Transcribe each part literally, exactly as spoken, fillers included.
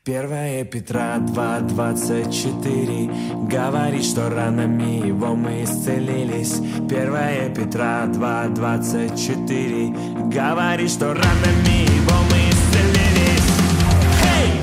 Первое Петра два двадцать четыре говорит, что ранами его мы исцелились. Первое Петра два двадцать четыре говорит, что ранами его мы исцелились. Hey!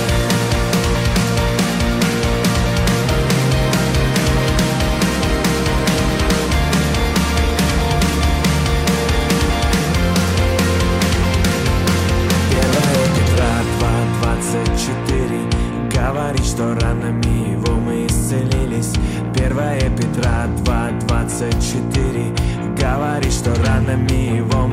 Говорит, что ранами его мы исцелились. Первое Петра два двадцать четыре говорит, что ранами его